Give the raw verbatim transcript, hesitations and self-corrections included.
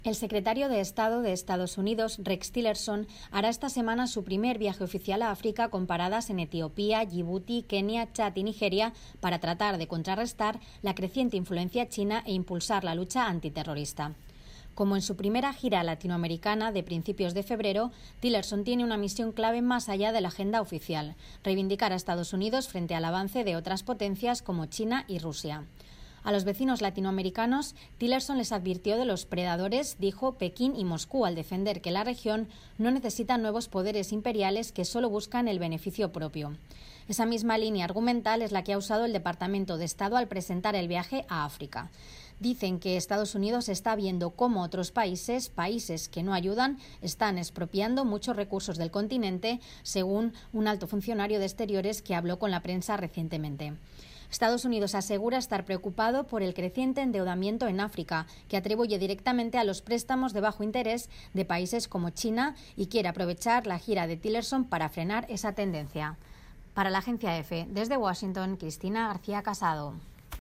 El secretario de Estado de Estados Unidos, Rex Tillerson, hará esta semana su primer viaje oficial a África con paradas en Etiopía, Yibuti, Kenia, Chad y Nigeria para tratar de contrarrestar la creciente influencia china e impulsar la lucha antiterrorista. Como en su primera gira latinoamericana de principios de febrero, Tillerson tiene una misión clave más allá de la agenda oficial: reivindicar a Estados Unidos frente al avance de otras potencias como China y Rusia. A los vecinos latinoamericanos, Tillerson les advirtió de los predadores, dijo, Pekín y Moscú, al defender que la región no necesita nuevos poderes imperiales que solo buscan el beneficio propio. Esa misma línea argumental es la que ha usado el Departamento de Estado al presentar el viaje a África. Dicen que Estados Unidos está viendo cómo otros países, países que no ayudan, están expropiando muchos recursos del continente, según un alto funcionario de Exteriores que habló con la prensa recientemente. Estados Unidos asegura estar preocupado por el creciente endeudamiento en África, que atribuye directamente a los préstamos de bajo interés de países como China, y quiere aprovechar la gira de Tillerson para frenar esa tendencia. Para la agencia EFE, desde Washington, Cristina García Casado.